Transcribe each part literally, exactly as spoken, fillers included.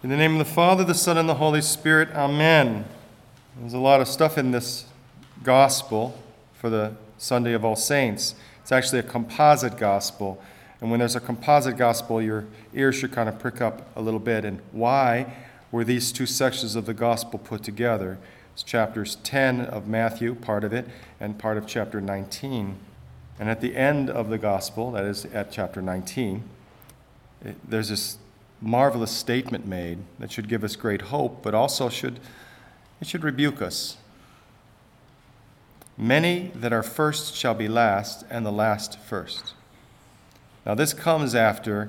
In the name of the Father, the Son, and the Holy Spirit, amen. There's a lot of stuff in this gospel for the Sunday of All Saints. It's actually a composite gospel. And when there's a composite gospel, your ears should kind of prick up a little bit. And why were these two sections of the gospel put together? It's chapters ten of Matthew, part of it, and part of chapter nineteen. And at the end of the gospel, that is at chapter nineteen, it, there's this marvelous statement made that should give us great hope, but also should it should rebuke us. Many that are first shall be last, and the last first. Now this comes after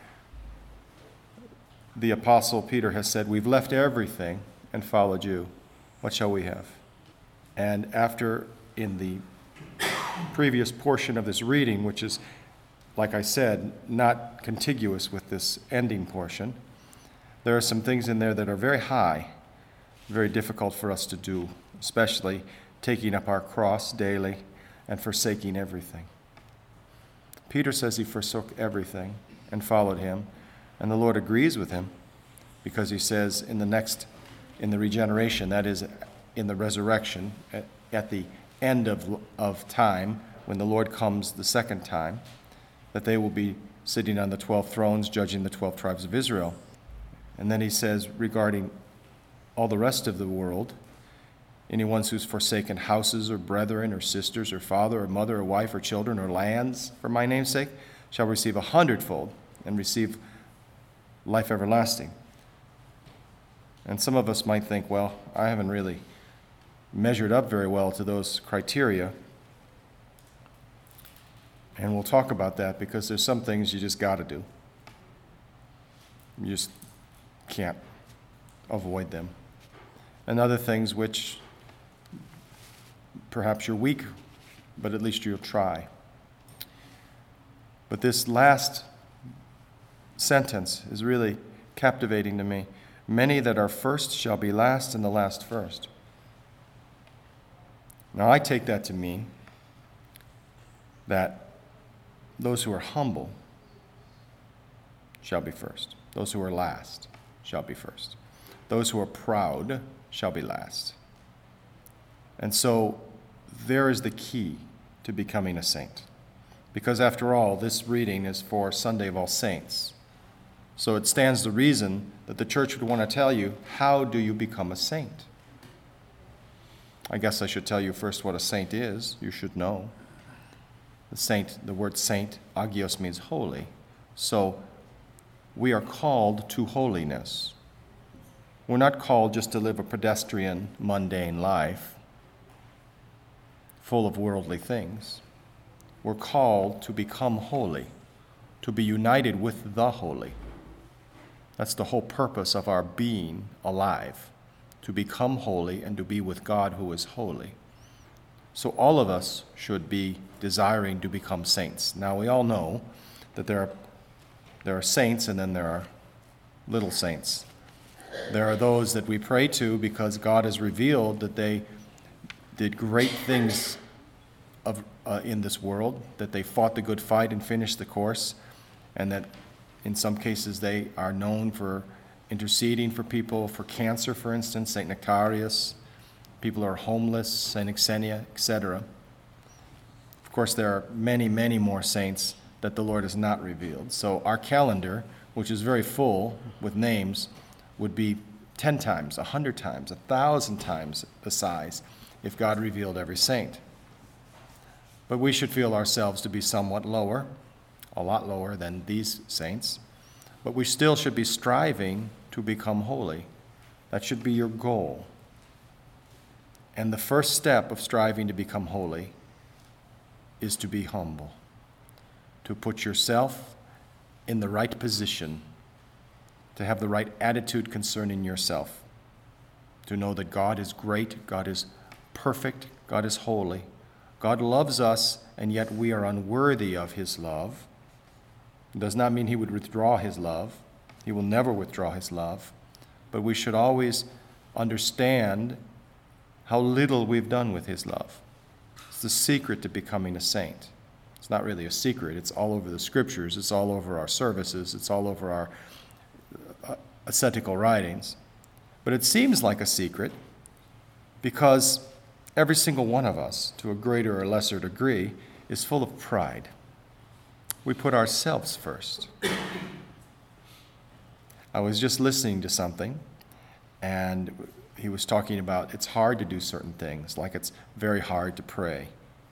the Apostle Peter has said, we've left everything and followed you. What shall we have? And after, in the previous portion of this reading, which is, like I said, not contiguous with this ending portion, there are some things in there that are very high, very difficult for us to do, especially taking up our cross daily and forsaking everything. Peter says he forsook everything and followed him, and the Lord agrees with him because he says in the next, in the regeneration, that is in the resurrection, at, at the end of, of time, when the Lord comes the second time, that they will be sitting on the twelve thrones, judging the twelve tribes of Israel. And then he says, regarding all the rest of the world, anyone who's forsaken houses or brethren or sisters or father or mother or wife or children or lands for my name's sake shall receive a hundredfold and receive life everlasting. And some of us might think, well, I haven't really measured up very well to those criteria. And we'll talk about that because there's some things you just got to do. You just can't avoid them. And other things which perhaps you're weak, but at least you'll try. But this last sentence is really captivating to me. Many that are first shall be last, and the last first. Now I take that to mean that those who are humble shall be first. Those who are last shall be first. Those who are proud shall be last. And so there is the key to becoming a saint. Because after all, this reading is for Sunday of All Saints. So it stands to reason that the church would want to tell you, how do you become a saint? I guess I should tell you first what a saint is. You should know. The saint, the word saint, agios, means holy. So we are called to holiness. We're not called just to live a pedestrian, mundane life full of worldly things. We're called to become holy, to be united with the holy. That's the whole purpose of our being alive, to become holy and to be with God who is holy. So all of us should be desiring to become saints. Now we all know that there are, there are saints and then there are little saints. There are those that we pray to because God has revealed that they did great things of, uh, in this world, that they fought the good fight and finished the course, and that in some cases they are known for interceding for people, for cancer, for instance, Saint Nectarius. People who are homeless, Saint Xenia, et cetera. Of course, there are many, many more saints that the Lord has not revealed. So our calendar, which is very full with names, would be ten times, a hundred times, a thousand times the size if God revealed every saint. But we should feel ourselves to be somewhat lower, a lot lower than these saints. But we still should be striving to become holy. That should be your goal. And the first step of striving to become holy is to be humble, to put yourself in the right position, to have the right attitude concerning yourself, to know that God is great, God is perfect, God is holy. God loves us, and yet we are unworthy of his love. It does not mean he would withdraw his love. He will never withdraw his love. But we should always understand how little we've done with his love. It's the secret to becoming a saint. It's not really a secret. It's all over the scriptures. It's all over our services. It's all over our uh, ascetical writings. But it seems like a secret because every single one of us, to a greater or lesser degree, is full of pride. We put ourselves first. I was just listening to something, and he was talking about it's hard to do certain things, like it's very hard to pray.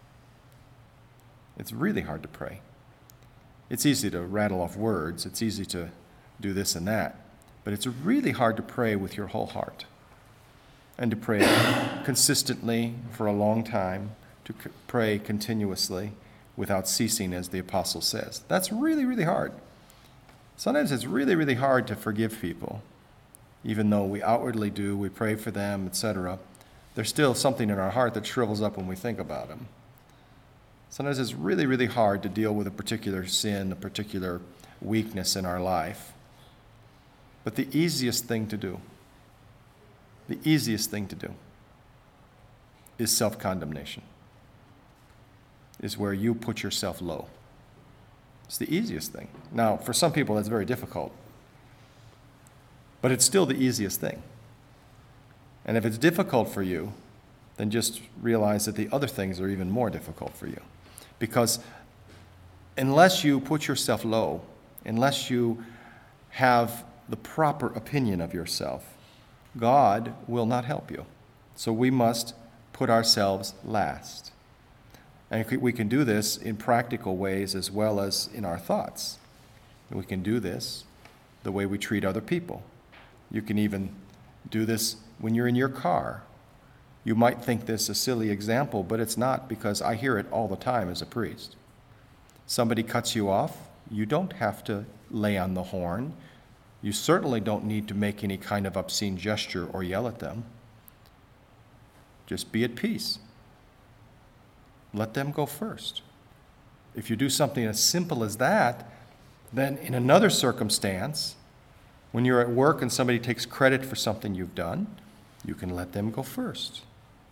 It's really hard to pray. It's easy to rattle off words. It's easy to do this and that. But it's really hard to pray with your whole heart and to pray consistently for a long time, to c- pray continuously without ceasing, as the apostle says. That's really, really hard. Sometimes it's really, really hard to forgive people. Even though we outwardly do, we pray for them, et cetera, there's still something in our heart that shrivels up when we think about them. Sometimes it's really, really hard to deal with a particular sin, a particular weakness in our life. But the easiest thing to do, the easiest thing to do is self-condemnation, is where you put yourself low. It's the easiest thing. Now, for some people, that's very difficult, but it's still the easiest thing. And if it's difficult for you, then just realize that the other things are even more difficult for you. Because unless you put yourself low, unless you have the proper opinion of yourself, God will not help you. So we must put ourselves last. And we can do this in practical ways as well as in our thoughts. We can do this the way we treat other people. You can even do this when you're in your car. You might think this a silly example, but it's not, because I hear it all the time as a priest. Somebody cuts you off, you don't have to lay on the horn. You certainly don't need to make any kind of obscene gesture or yell at them. Just be at peace. Let them go first. If you do something as simple as that, then in another circumstance, when you're at work and somebody takes credit for something you've done, you can let them go first.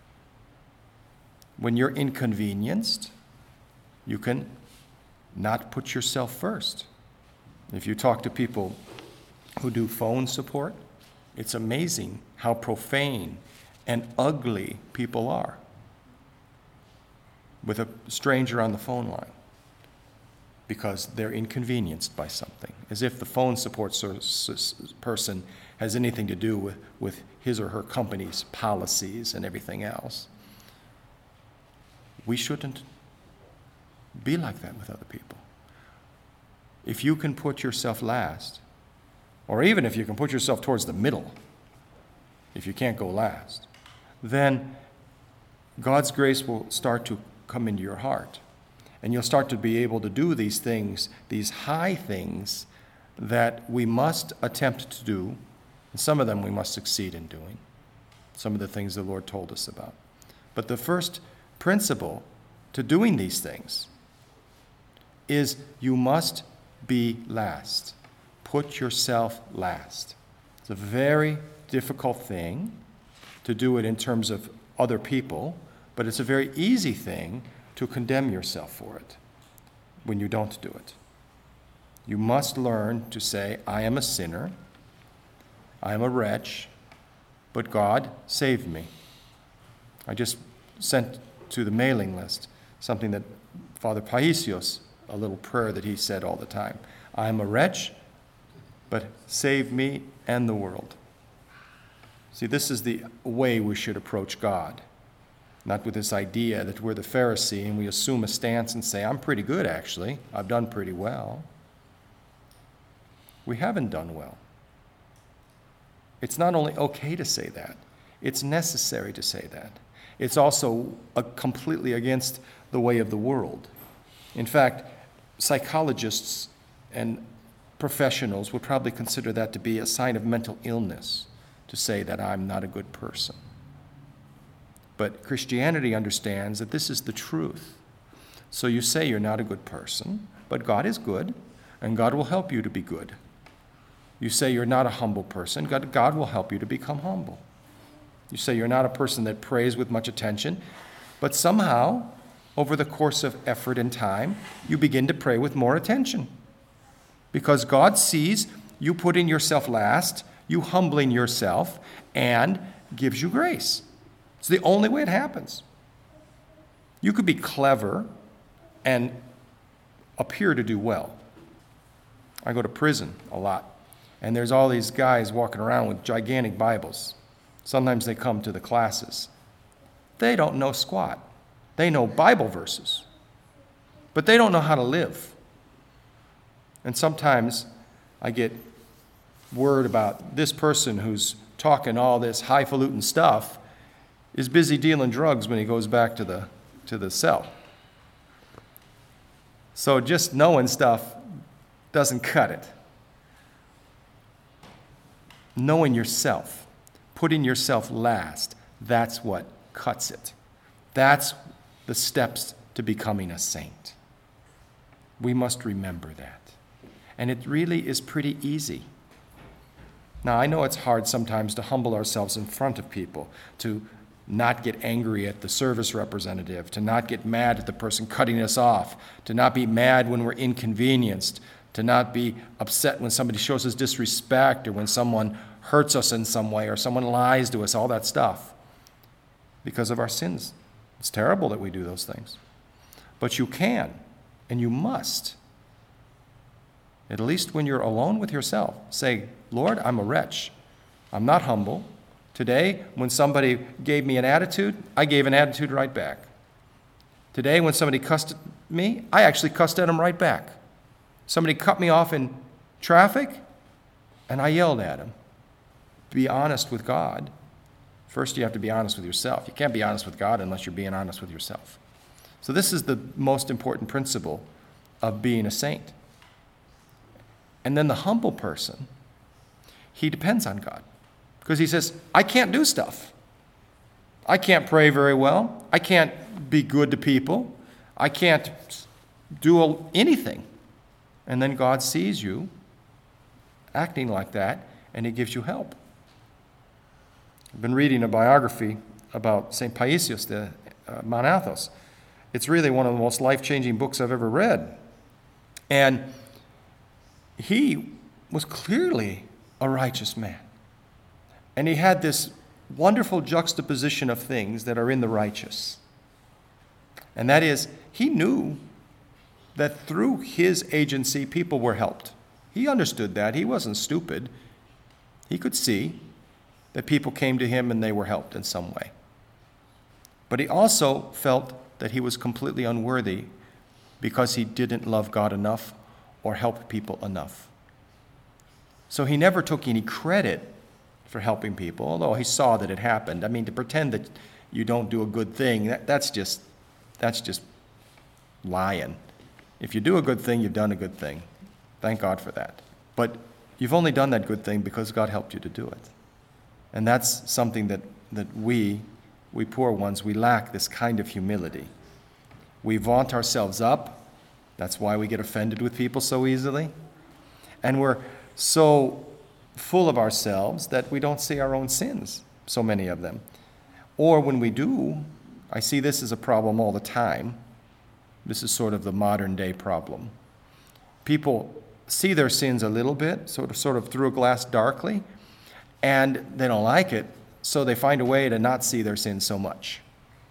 When you're inconvenienced, you can not put yourself first. If you talk to people who do phone support, it's amazing how profane and ugly people are with a stranger on the phone line because they're inconvenienced by something, as if the phone support person has anything to do with, with his or her company's policies and everything else. We shouldn't be like that with other people. If you can put yourself last, or even if you can put yourself towards the middle, if you can't go last, then God's grace will start to come into your heart. And you'll start to be able to do these things, these high things that we must attempt to do. And some of them we must succeed in doing. Some of the things the Lord told us about. But the first principle to doing these things is you must be last. Put yourself last. It's a very difficult thing to do it in terms of other people, but it's a very easy thing to condemn yourself for it when you don't do it. You must learn to say, I am a sinner, I am a wretch, but God saved me. I just sent to the mailing list something that Father Paisios, a little prayer that he said all the time. I am a wretch, but save me and the world. See, this is the way we should approach God. Not with this idea that we're the Pharisee and we assume a stance and say, I'm pretty good actually, I've done pretty well. We haven't done well. It's not only okay to say that, it's necessary to say that. It's also a completely against the way of the world. In fact, psychologists and professionals would probably consider that to be a sign of mental illness, to say that I'm not a good person. But Christianity understands that this is the truth. So you say you're not a good person, but God is good, and God will help you to be good. You say you're not a humble person, God, God will help you to become humble. You say you're not a person that prays with much attention, but somehow, over the course of effort and time, you begin to pray with more attention. Because God sees you putting yourself last you humbling yourself and gives you grace. It's the only way it happens. You could be clever and appear to do well. I go to prison a lot, and there's all these guys walking around with gigantic Bibles. Sometimes they come to the classes. They don't know squat. They know Bible verses, but they don't know how to live. And sometimes I get word about this person who's talking all this highfalutin stuff is busy dealing drugs when he goes back to the to the cell. So just knowing stuff doesn't cut it. Knowing yourself, putting yourself last, that's what cuts it. That's the steps to becoming a saint. We must remember that. And it really is pretty easy. Now, I know it's hard sometimes to humble ourselves in front of people, to not get angry at the service representative, to not get mad at the person cutting us off, to not be mad when we're inconvenienced, to not be upset when somebody shows us disrespect or when someone hurts us in some way or someone lies to us, all that stuff, because of our sins. It's terrible that we do those things. But you can, and you must, at least when you're alone with yourself, say, Lord, I'm a wretch. I'm not humble. Today, when somebody gave me an attitude, I gave an attitude right back. Today, when somebody cussed at me, I actually cussed at them right back. Somebody cut me off in traffic, and I yelled at him. Be honest with God. First, you have to be honest with yourself. You can't be honest with God unless you're being honest with yourself. So this is the most important principle of being a saint. And then the humble person, he depends on God. Because he says, I can't do stuff. I can't pray very well. I can't be good to people. I can't do anything. And then God sees you acting like that, and he gives you help. I've been reading a biography about Saint Paisios, the uh, Mount Athos. It's really one of the most life-changing books I've ever read. And he was clearly a righteous man. And he had this wonderful juxtaposition of things that are in the righteous. And that is, he knew that through his agency, people were helped. He understood that. He wasn't stupid. He could see that people came to him and they were helped in some way. But he also felt that he was completely unworthy because he didn't love God enough or help people enough. So he never took any credit for helping people, although he saw that it happened. I mean, to pretend that you don't do a good thing, that, that's just that's just lying. If you do a good thing, you've done a good thing. Thank God for that. But you've only done that good thing because God helped you to do it. And that's something that, that we, we poor ones, we lack this kind of humility. We vaunt ourselves up. That's why we get offended with people so easily. And we're so full of ourselves that we don't see our own sins, so many of them. Or when we do, I see this as a problem all the time. This is sort of the modern day problem. People see their sins a little bit, sort of, sort of through a glass darkly, and they don't like it, so they find a way to not see their sins so much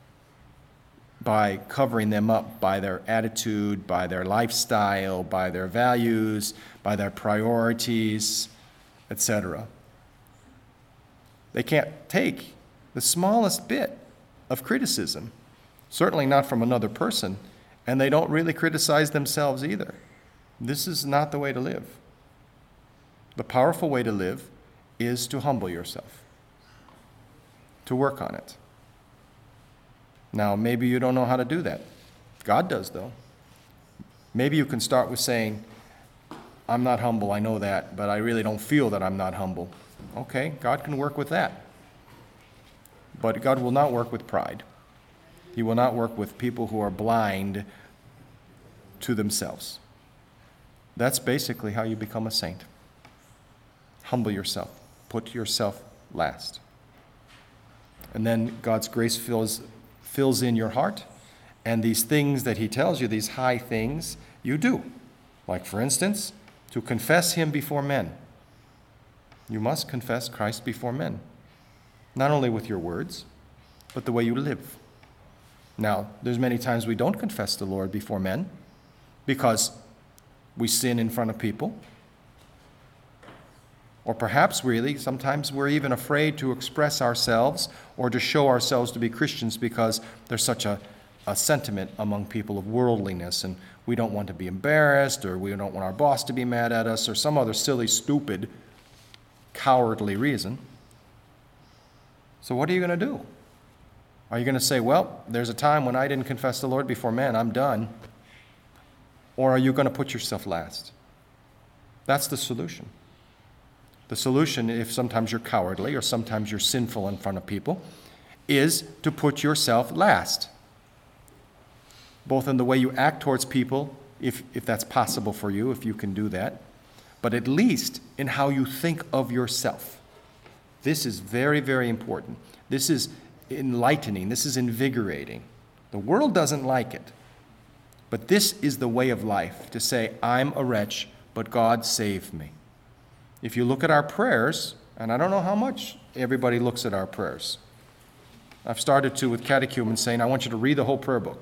by covering them up by their attitude, by their lifestyle, by their values, by their priorities, et cetera. They can't take the smallest bit of criticism, certainly not from another person, and they don't really criticize themselves either. This is not the way to live. The powerful way to live is to humble yourself, to work on it. Now, maybe you don't know how to do that. God does, though. Maybe you can start with saying, I'm not humble, I know that, but I really don't feel that I'm not humble. Okay, God can work with that. But God will not work with pride. He will not work with people who are blind to themselves. That's basically how you become a saint. Humble yourself. Put yourself last. And then God's grace fills, fills in your heart, and these things that he tells you, these high things, you do. Like, for instance, to confess him before men. You must confess Christ before men, not only with your words, but the way you live. Now, there's many times we don't confess the Lord before men because we sin in front of people. Or perhaps really, sometimes we're even afraid to express ourselves or to show ourselves to be Christians because there's such a, a sentiment among people of worldliness, and we don't want to be embarrassed, or we don't want our boss to be mad at us, or some other silly, stupid, cowardly reason. So what are you going to do? Are you going to say, well, there's a time when I didn't confess the Lord before men, I'm done? Or are you going to put yourself last? That's the solution. The solution, if sometimes you're cowardly or sometimes you're sinful in front of people, is to put yourself last. Both in the way you act towards people, if, if that's possible for you, if you can do that, but at least in how you think of yourself. This is very, very important. This is enlightening. This is invigorating. The world doesn't like it. But this is the way of life, to say, I'm a wretch, but God saved me. If you look at our prayers, and I don't know how much everybody looks at our prayers. I've started to with catechumens saying, I want you to read the whole prayer book.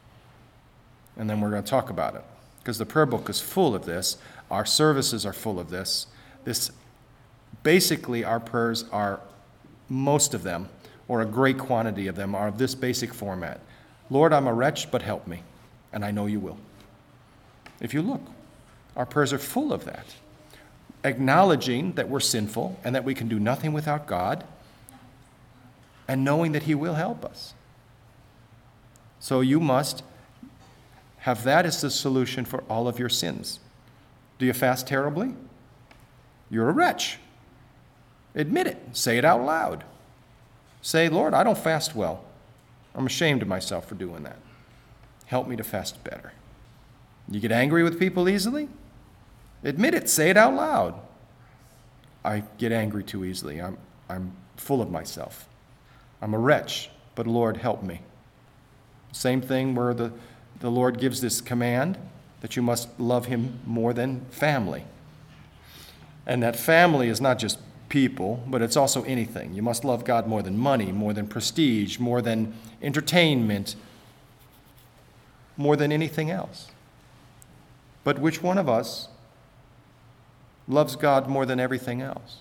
And then we're going to talk about it. Because the prayer book is full of this. Our services are full of this. This, basically, our prayers are, most of them, or a great quantity of them, are of this basic format. Lord, I'm a wretch, but help me. And I know you will. If you look, our prayers are full of that. Acknowledging that we're sinful and that we can do nothing without God, and knowing that he will help us. So you must have that as the solution for all of your sins. Do you fast terribly? You're a wretch. Admit it. Say it out loud. Say, Lord, I don't fast well. I'm ashamed of myself for doing that. Help me to fast better. You get angry with people easily? Admit it. Say it out loud. I get angry too easily. I'm, I'm full of myself. I'm a wretch, but Lord, help me. Same thing where the, the Lord gives this command that you must love him more than family. And that family is not just people, but it's also anything. You must love God more than money, more than prestige, more than entertainment, more than anything else. But which one of us loves God more than everything else?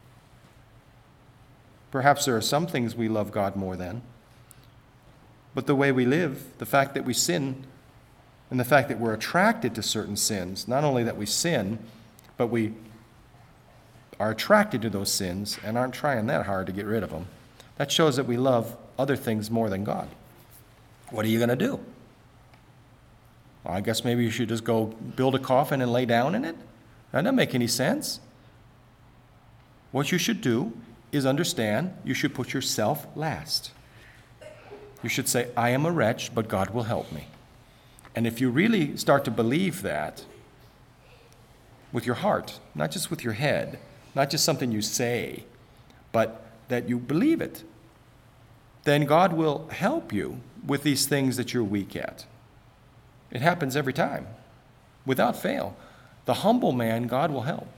Perhaps there are some things we love God more than, but the way we live, the fact that we sin, and the fact that we're attracted to certain sins, not only that we sin, but we are attracted to those sins and aren't trying that hard to get rid of them, that shows that we love other things more than God. What are you going to do? Well, I guess maybe you should just go build a coffin and lay down in it? That doesn't make any sense. What you should do is understand you should put yourself last. You should say, I am a wretch, but God will help me. And if you really start to believe that with your heart, not just with your head, not just something you say, but that you believe it, then God will help you with these things that you're weak at. It happens every time, without fail. The humble man, God will help.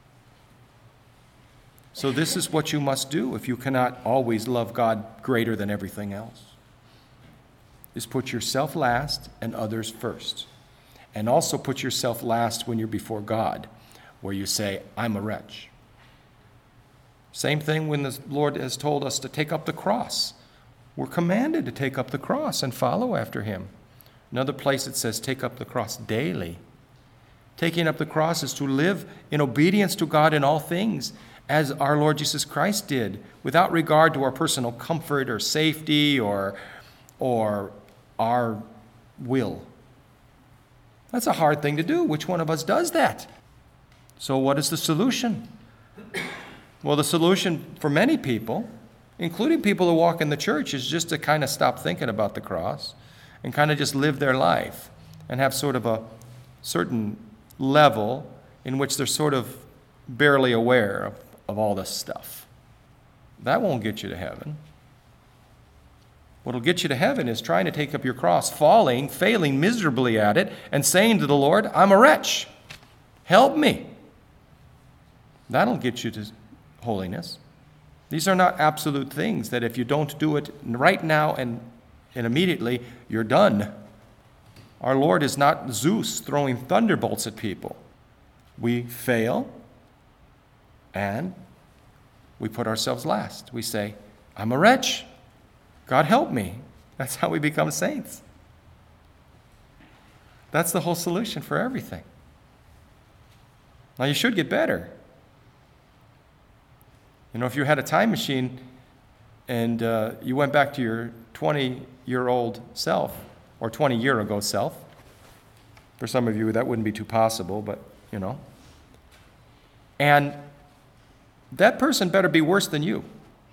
So this is what you must do if you cannot always love God greater than everything else, is put yourself last and others first. And also put yourself last when you're before God, where you say, I'm a wretch. Same thing when the Lord has told us to take up the cross. We're commanded to take up the cross and follow after him. Another place it says, take up the cross daily. Taking up the cross is to live in obedience to God in all things, as our Lord Jesus Christ did, without regard to our personal comfort or safety or, or our will. That's a hard thing to do. Which one of us does that? So what is the solution? Well, the solution for many people, including people who walk in the church, is just to kind of stop thinking about the cross and kind of just live their life and have sort of a certain level in which they're sort of barely aware of, of all this stuff. That won't get you to heaven. What will get you to heaven is trying to take up your cross, falling, failing miserably at it, and saying to the Lord, I'm a wretch. Help me. That'll get you to holiness. These are not absolute things that if you don't do it right now and, and immediately, you're done. Our Lord is not Zeus throwing thunderbolts at people. We fail, and we put ourselves last. We say, I'm a wretch. God help me. That's how we become saints. That's the whole solution for everything. Now, you should get better. You know, if you had a time machine and uh, you went back to your twenty-year-old self, or twenty-year-ago self, for some of you that wouldn't be too possible, but, you know, and that person better be worse than you.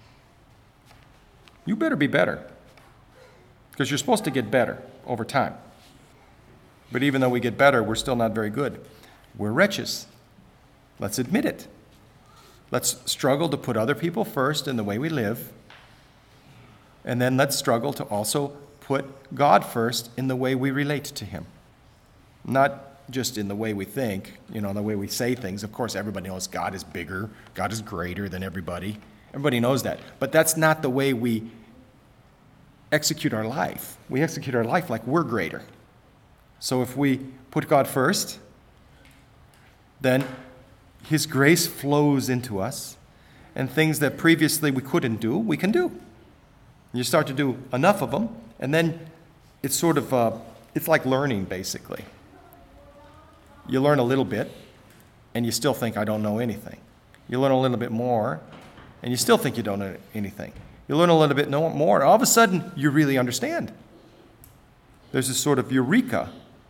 You better be better, because you're supposed to get better over time. But even though we get better, we're still not very good. We're wretches. Let's admit it. Let's struggle to put other people first in the way we live. And then let's struggle to also put God first in the way we relate to him. Not just in the way we think, you know, the way we say things. Of course, everybody knows God is bigger. God is greater than everybody. Everybody knows that. But that's not the way we execute our life. We execute our life like we're greater. So if we put God first, then his grace flows into us, and things that previously we couldn't do, we can do. You start to do enough of them, and then it's sort of, uh, it's like learning, basically. You learn a little bit, and you still think, I don't know anything. You learn a little bit more, and you still think you don't know anything. You learn a little bit more, and all of a sudden, you really understand. There's this sort of eureka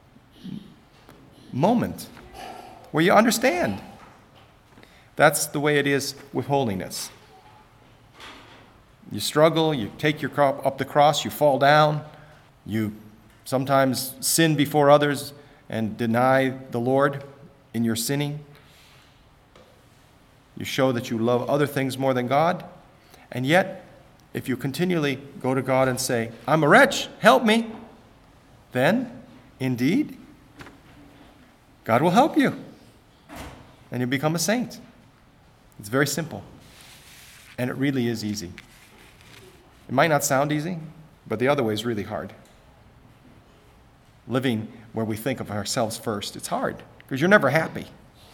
moment where you understand. That's the way it is with holiness. You struggle, you take your crop up the cross, you fall down, you sometimes sin before others and deny the Lord in your sinning. You show that you love other things more than God. And yet, if you continually go to God and say, I'm a wretch, help me, then, indeed, God will help you. And you become a saint. It's very simple. And it really is easy. It might not sound easy, but the other way is really hard. Living where we think of ourselves first, it's hard because you're never happy.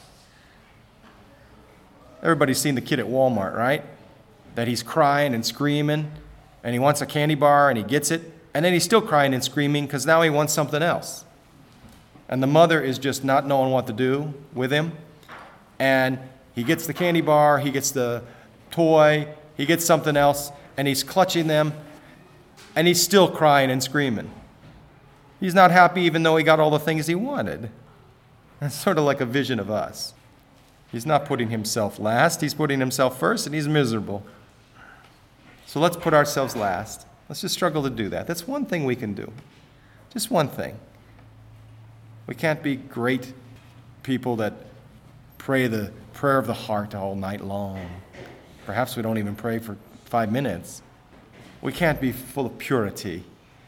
Everybody's seen the kid at Walmart, right? That he's crying and screaming, and he wants a candy bar, and he gets it, and then he's still crying and screaming because now he wants something else. And the mother is just not knowing what to do with him, and he gets the candy bar, he gets the toy, he gets something else, and he's clutching them, and he's still crying and screaming. He's not happy even though he got all the things he wanted. That's sort of like a vision of us. He's not putting himself last, he's putting himself first, and he's miserable. So let's put ourselves last. Let's just struggle to do that. That's one thing we can do. Just one thing. We can't be great people that pray the prayer of the heart all night long. Perhaps we don't even pray for five minutes. We can't be full of purity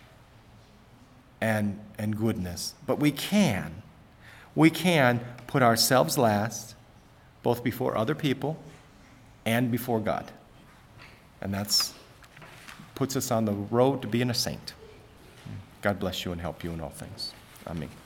and, and goodness. But we can. We can put ourselves last, both before other people and before God. And that's puts us on the road to being a saint. God bless you and help you in all things. Amen.